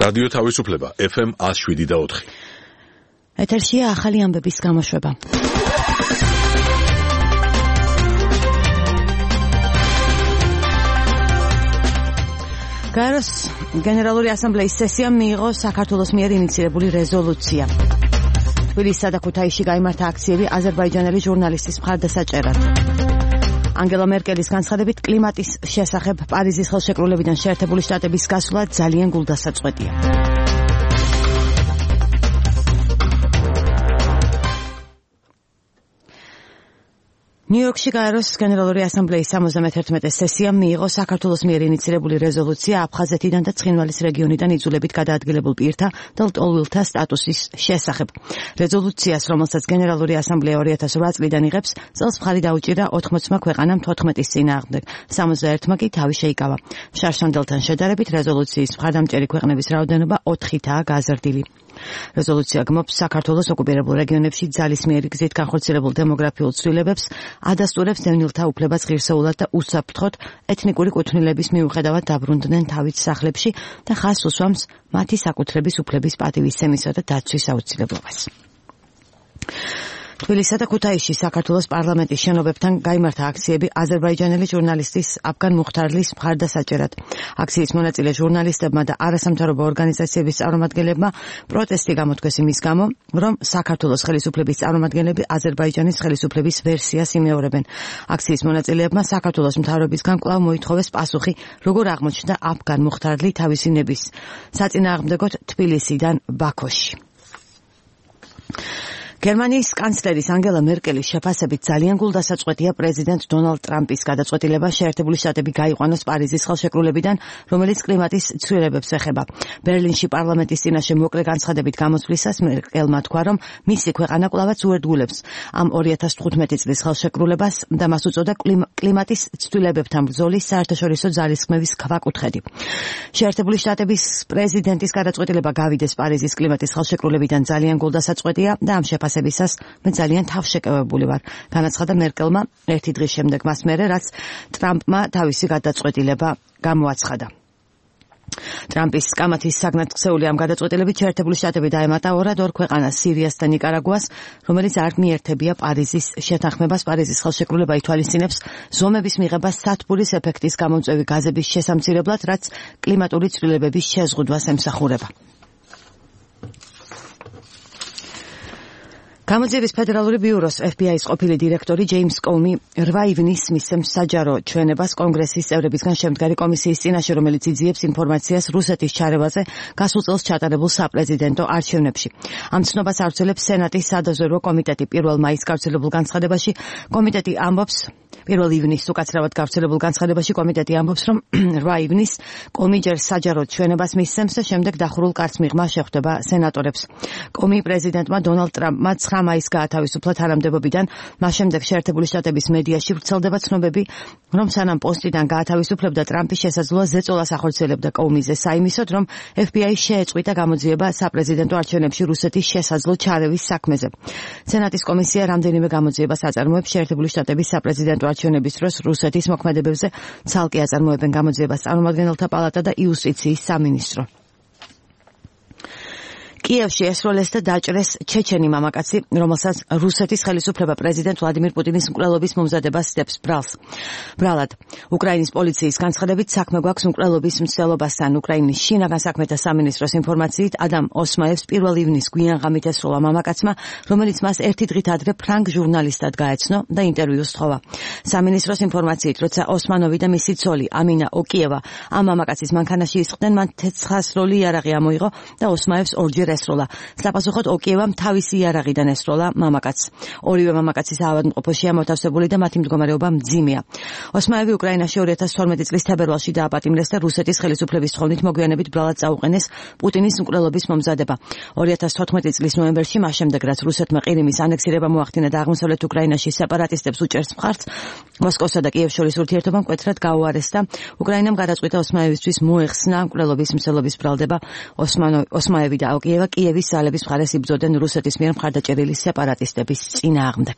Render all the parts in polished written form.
რადიო თავისუფლება FM 107.4. ეთერშია ახალი ამბების გამოშვება. გაეროს გენერალური ასამბლეის სესიამ მიიღო საქართველოს მიერ ინიციირებული რეზოლუცია. თბილისსა და ქუთაისში გაიმართა აქციები აზერბაიჯანელი ჟურნალისტის მხარდასაჭერად. ანგელა მერკელის განცხადებით კლიმატის შესახებ პარიზის ხელშეკრულებიდან შეერთებული შტატების გასვლა ძალიან გულდასაწყვეტია. ნიუ-იორკში გაეროს გენერალური ასამბლეის 71 სესიამ მიიღო საქართველოს მიერ ინიციირებული რეზოლუცია აფხაზეთიდან და ცხინვალის რეგიონიდან იძულებით გადაადგილებულ პირთა და ლტოლვილთა სტატუსის შესახებ. რეზოლუციას, რომელსაც გენერალური ასამბლეა 2008 წლიდან იღებს, წელს მხარი დაუჭირა 80 ქვეყანამ 14-ის წინააღმდეგ, 61-მა კი თავი შეიკავა. შარშანდელთან შედარებით რეზოლუციის მხარდამჭერი ქვეყნების რაოდენობა 4-ითაა გაზრდილი. რეზოლუცია გმობს საქართველოს ოკუპირებულ რეგიონებში ძალისმიერი გზით განხორციელებულ დემოგრაფიულ ცვლილებებს, ადასტურებს დევნილთა უფლებას ღირსეულად და უსაფრთხოდ ეთნიკური კუთვნილების მიუხედავად დაბრუნდნენ თავით სახლებში და ხაზს უსვამს მათი საკუთრების უფლების პატივისცემისა და დაცვის აუცილებლობას. თბილისსა და ქუთაისში საქართველოს პარლამენტის შენობებთან გაიმართა აქციები აზერბაიჯანელი ჟურნალისტის აფგან მუხთარლის მხარდასაჭერად. აქციის მონაწილე ჟურნალისტებმა და არასამთავრობო ორგანიზაციების წარმომადგენლებმა პროტესტი გამოთქვეს იმის გამო, რომ საქართველოს ხელისუფლების წარმომადგენლები აზერბაიჯანის ხელისუფლების ვერსიას იმეორებენ. აქციის მონაწილეებმა საქართველოს მთავრობისგან კვლავ მოითხოვეს პასუხი, როგორ აღმოჩნდა აფგან მუხთარლი თავისი ნების საწინააღმდეგოდ თბილისიდან ბაქოში. გერმანიის კანცლერის ანგელა მერკელის შეფასებით ძალიან გულდასაწყვეტია პრეზიდენტ დონალდ ტრამპის გადაწყვეტილება შეერთებული შტატები გაიყვანოს პარიზის ხელშეკრულებიდან, რომელიც კლიმატის ცვლილებებს ეხება. ბერლინში პარლამენტის წინაშე მოკლე განცხადებით გამოსვლისას მერკელმა თქვა, რომ მისი ქვეყანა კვლავაც უერთგულებს ამ 2015 წლის ხელშეკრულებას და მას უწოდა კლიმატის ცვლილებებთან ბრძოლის საერთაშორისო ძალისხმევის ქვაკუთხედი. შეერთებული შტატების პრეზიდენტის გადაწყვეტილება გავიდეს პარიზის კლიმატის ხელშეკრულებიდან ძალიან გულდასაწყვეტია და ამ შეფასებისას მე ძალიან თავშეკავებული ვარ, განაცხადა მერკელმა ერთი დღის შემდეგ მას მერე, რაც ტრამპმა თავისი გადაწყვეტილება გამოაცხადა. ტრამპის კამათის საგნათქცეული ამ გადაწყვეტილებით შეერთებული შტატები დაემატა ორ ქვეყანას, სირიას და ნიკარაგუას, რომელიც არ მიერთებია პარიზის შეთანხმებას. პარიზის ხელშეკრულება ითვალისწინებს ზომების მიღებას სათბურის ეფექტის გამომწვევი გაზების შესამცირებლად, რაც კლიმატური ცვლილებების შეზღუდვას ემსახურება. გამოძიების ფედერალური ბიუროს FBI-ის ყოფილი დირექტორი ჯეიმს კომი 8 ივნისს მისცემს საჯარო ჩვენებას კონგრესის წევრებისგან შემდგარი კომისიის წინაშე, რომელიც იძიებს ინფორმაციას რუსეთის ჩარევაზე გასულ წელს ჩატარებულ საპრეზიდენტო არჩევნებში. ამ ცნობას ავრცელებს სენატის სადაზვერვო კომიტეტი. 1 მაისს გავრცელებულ განცხადებაში კომიტეტი ამბობს, 1 ივნისს უკაცრავად გავრცელებულ განცხადებაში კომიტეტი ამბობს, რომ 8 ივნისს კომი ჯერ საჯარო ჩვენებას მისცემს და შემდეგ დახურულ კარტს მიღმა შეხვდება სენატორებს. კომი პრეზიდენტმა დონალდ ტრამპმა 9 მაისს გაათავისუფლა თანამდებობიდან, მას შემდეგ შეერთებული შტატების მედიაში ვრცელდება ცნობები, რომ სანამ პოსტიდან გაათავისუფლებდა ტრამპი შესაძლოა ზეწოლას ახორციელებდა კომიზე საიმისოდ, რომ FBI შეეწყვიტა გამოძიება საპრეზიდენტო არჩევნებში რუსეთის შესაძლო ჩარევის საქმეზე. სენატის კომისია რამდენიმე გამოძიებას აწარმოებს. შეერთებული შტატების საპრეზიდენტო არჩევნების დროს რუსეთის მოქმედებებზე ცალკე აწარმოებენ გამოძიებას წარმომადგენელთა პალატა და იუსტიციის სამინისტრო. კიევში ესროლეს და დაჭრეს ჩეჩენი მამაკაცი, რომელსაც რუსეთის ხელისუფლება პრეზიდენტ ვლადიმირ პუტინის მკვლელობის მომზადებას სდებს ბრალად. უკრაინის პოლიციის განცხადებით საქმე გვაქვს მკვლელობის მცდელობასთან. უკრაინის შინაგან საქმეთა სამინისტროს ინფორმაციით ადამ ოსმაევს 1 ივნისს გვიანღამით ესროლა მამაკაცმა, რომელიც მას ერთი დღით ადრე ფრანგ ჟურნალისტად გაეცნო და ინტერვიუს სთხოვა. სამინისტროს ინფორმაციით, როცა ოსმანოვი და მისი ცოლი ამინა ოკიევა ამ მამაკაცის მანქანაში ისხდნენ, მან 400 იარაღი ამოიღო და ოსმაევს ორჯერ ესროლა. საპასუხოდ ოკიევამ თავისი იარაღიდან ესროლა მამაკაცს. ორივე მამაკაცის ავადმყოფოშია მოთავსებული და მათი მდგომარეობა მძიმეა. ოსმაევი უკრაინაში 2012 წლის თებერვალში დააპატიმრეს და რუსეთის ხელისუფლების თხოვნით მოგვიანებით ბრალად წაუყენეს პუტინის მკვლელობის მომზადება. 2014 წლის ნოემბერში, მას შემდეგ რაც რუსეთმა ყირიმის ანექსირება მოახდინა და აღმოსავლეთ უკრაინაში სეპარატისტებს უჭერს მხარს, მოსკოვსა და კიევს შორის ურთიერთობა მკვეთრად გაუარეს და უკრაინამ გადაწყვიტა ოსმაევისთვის მოეხსნა მკვლელობის მსვლელობის ბრალდება. ოსმაევი და ოკიევა კიევის ძალების მხარეს იბრძოდნენ რუსეთის მიერ მხარდაჭერილი სეპარატისტების წინააღმდეგ.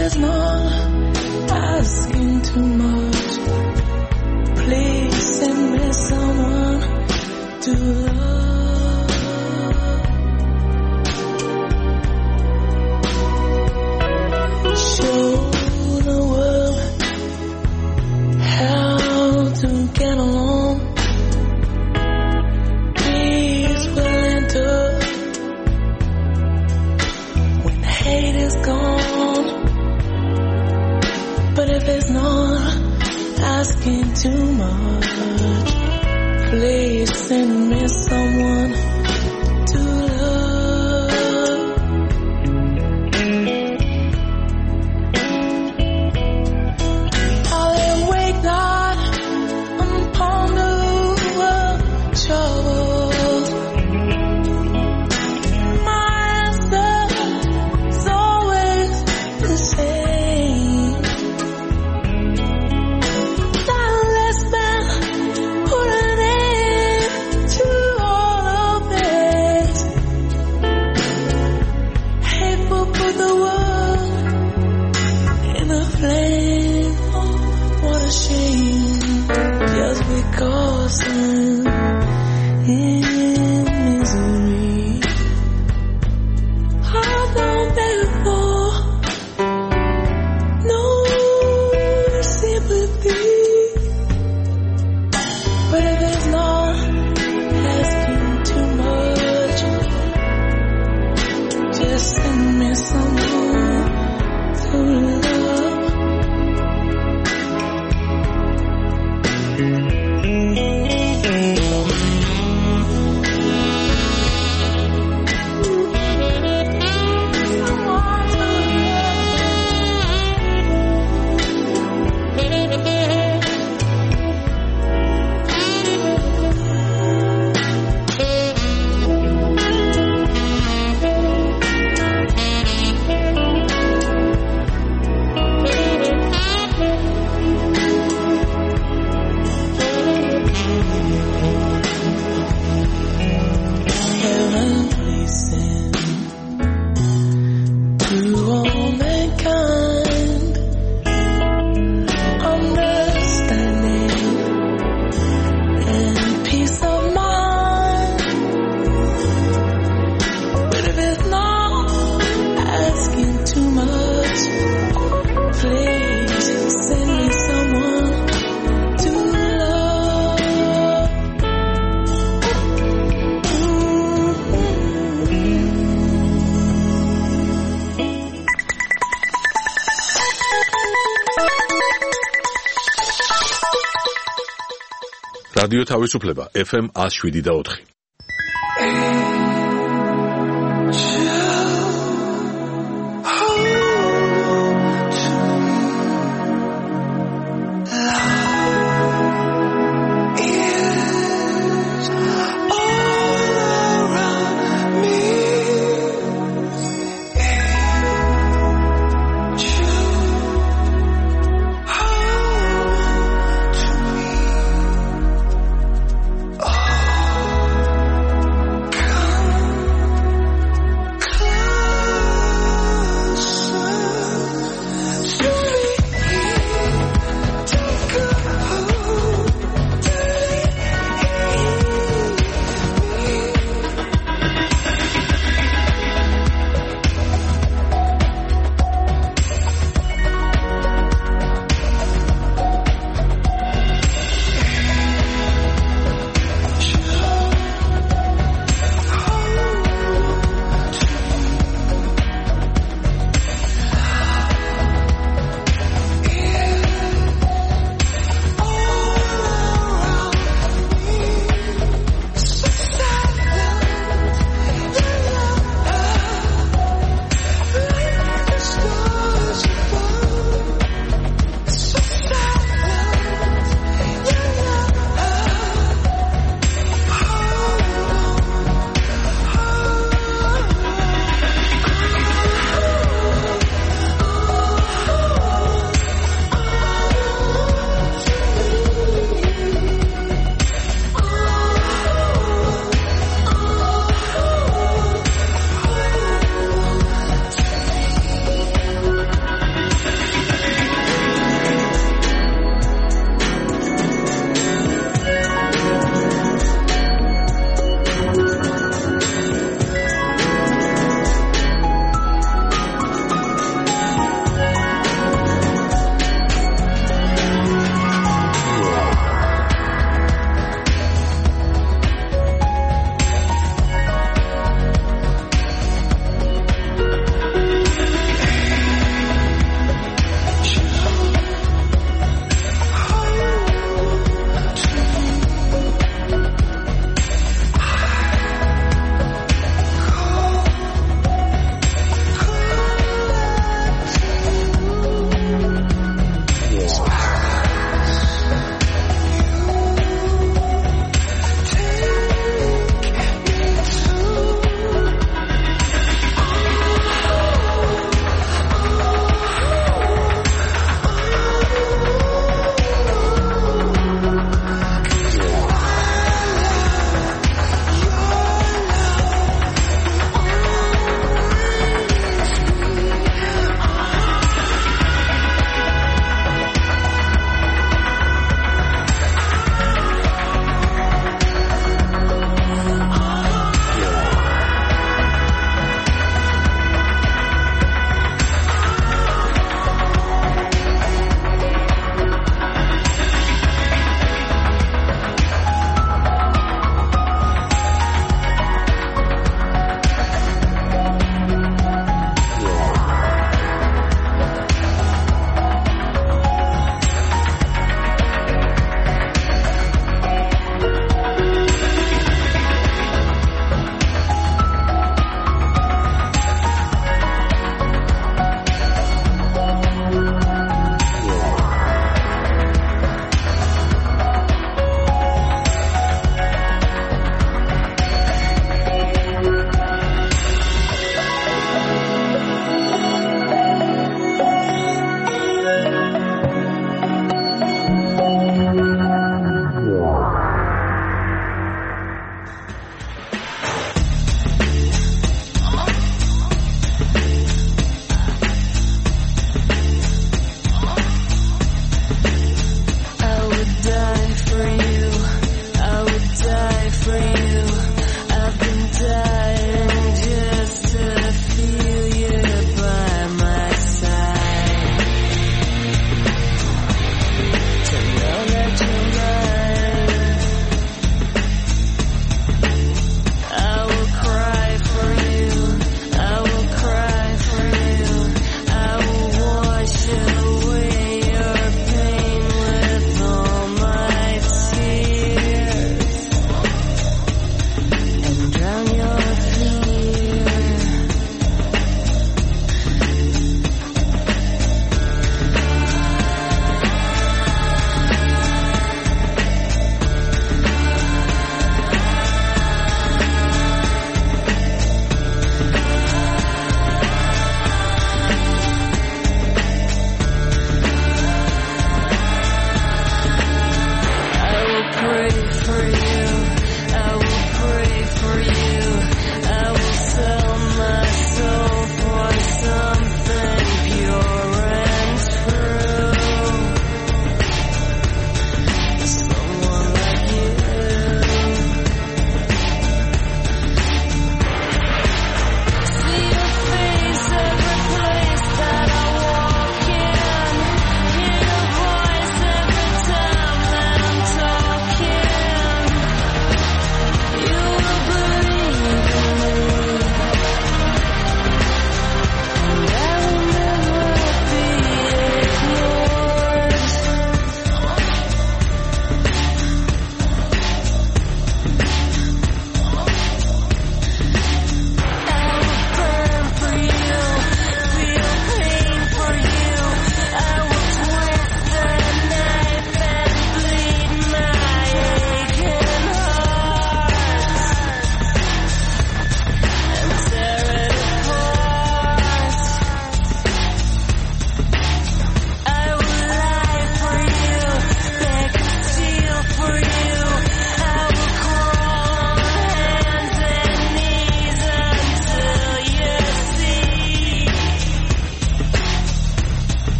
it's not asking too much, please send me someone to love. Show the world how to get along. Peace will enter when hate is gone. But if it's not asking too much, please send me someone to love. I'll lay awake night and ponder over troubles. My answer is always the same. That last man put an end to all of this. Hateful put the world in a flame. Oh, what a shame. Just because I'm in misery, I don't beg for no sympathy. But if it's not asking too much, just send me someone to love. Heaven, please send to all mankind understanding and peace of mind. But if it's not asking too much, please send me someone to love. რადიო თავისუფლება FM 107.4. Come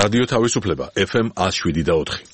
რადიო თავისუფლება FM 107.4.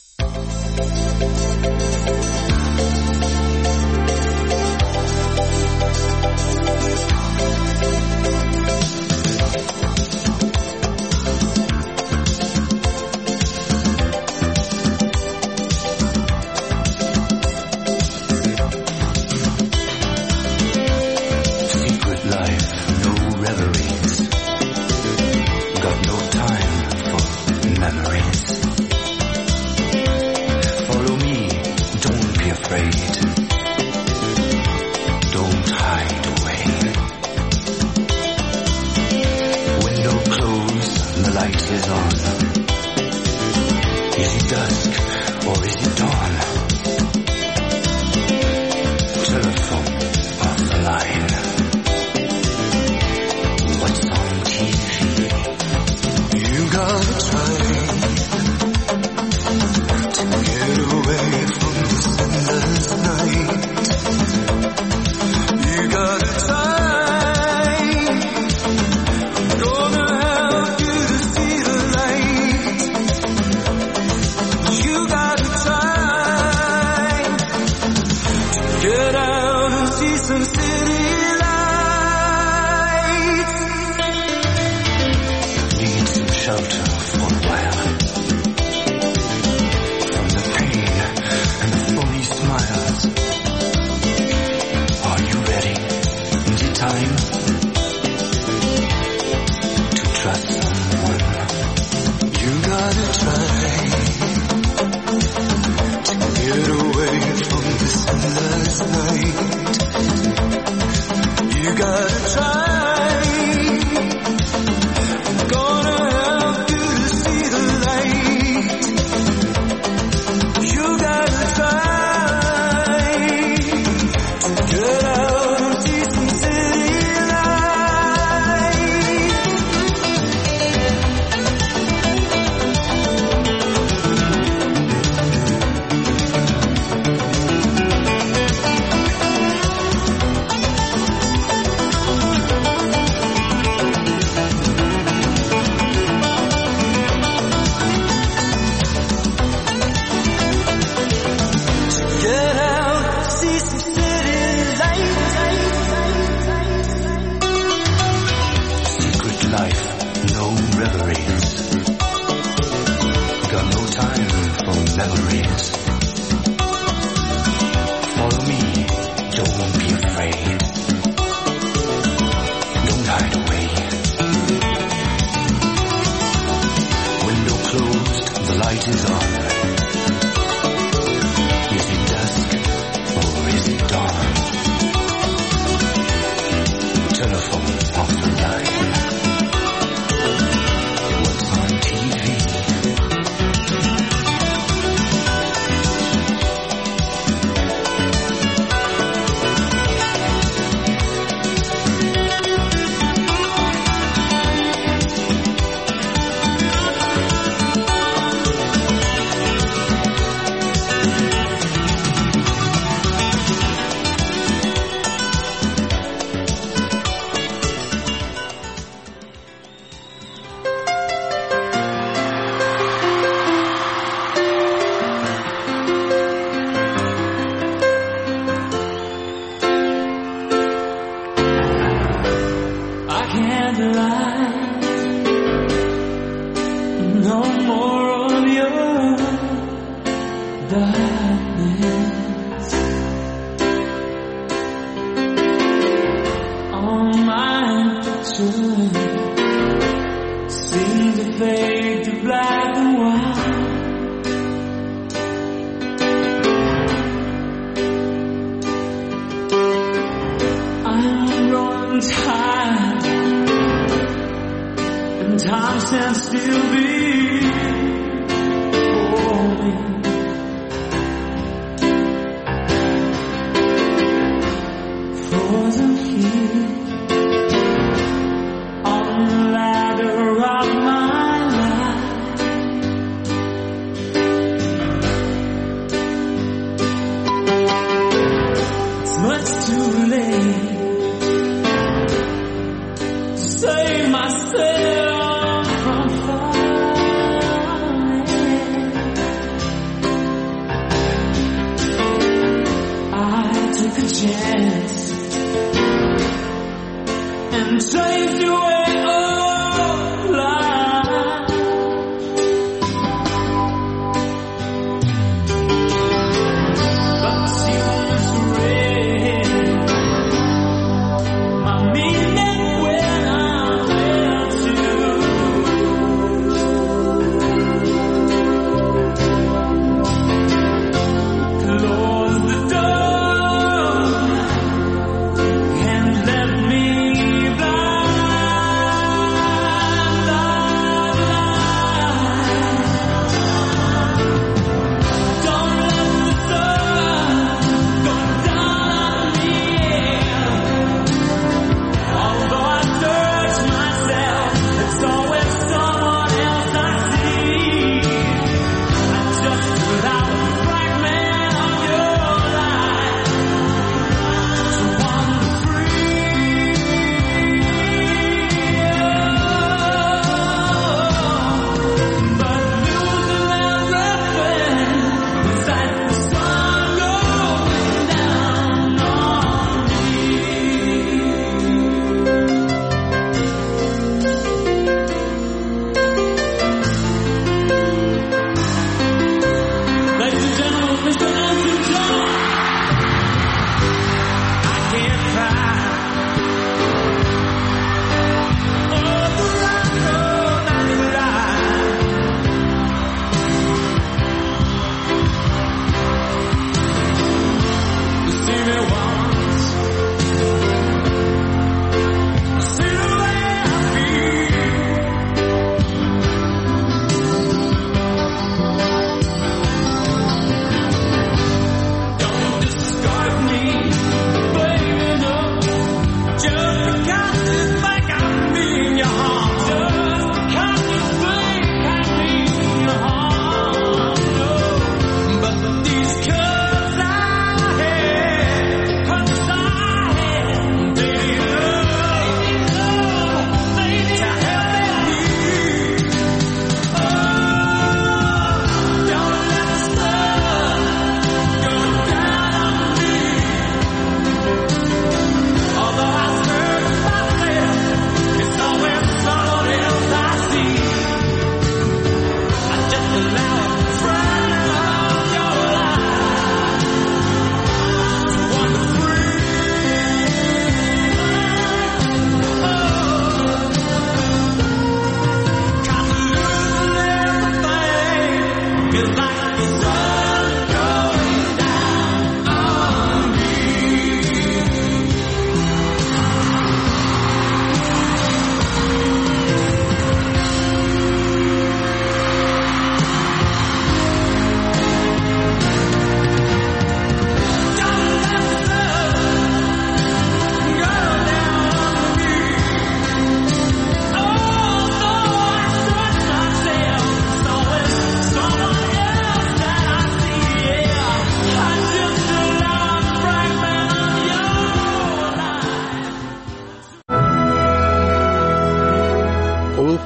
Save myself from fire.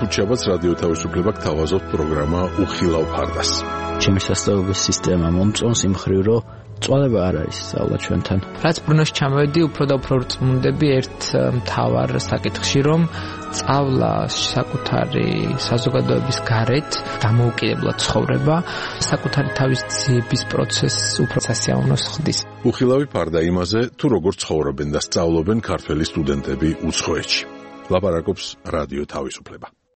ხუთშაბათს რადიო თავისუფლება გთავაზობთ პროგრამა უხილავ ფარდას. ჩემი სასწავლებლების სისტემა მომწონს იმ მხრივ, რომ წვალება არ არის სწავლა ჩვენთან. რაც ბრუნოში ჩამოვედი, უფრო და უფრო რწმუნდები ერთ მთავარ საკითხში, რომ სწავლა საკუთარი საზოგადოების გარეთ დამოუკიდებლად ცხოვრება, საკუთარი თავის ძიების პროცესს უფრო სასიამოვნოს ხდის. უხილავი ფარდა იმაზე, თუ როგორ ცხოვრობენ და სწავლობენ ქართველი სტუდენტები უცხოეთში. ლაპარაკობს რადიო თავისუფლება.